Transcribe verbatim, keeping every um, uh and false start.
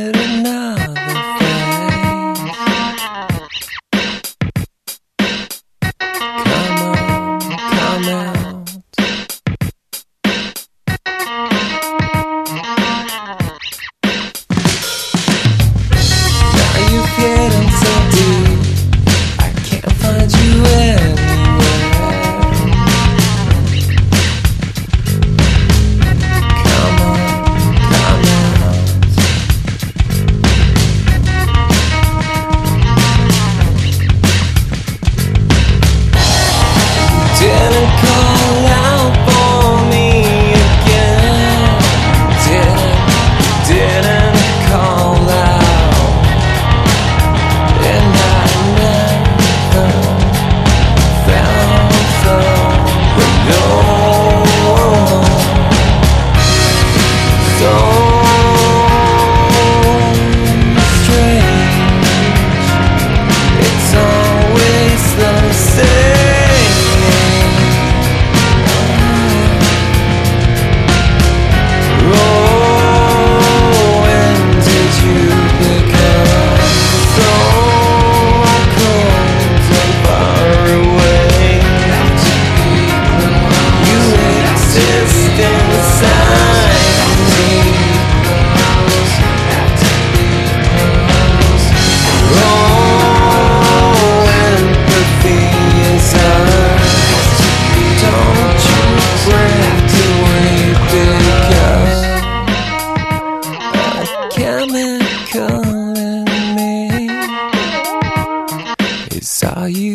get another face. Come on, come out. Now you're getting so deep, I can't find you anywhere. Come on, come out. Didn't call out for me again. Didn't, didn't call out. And I never felt so alone. So strange. It's always the same. Chemical in me is all you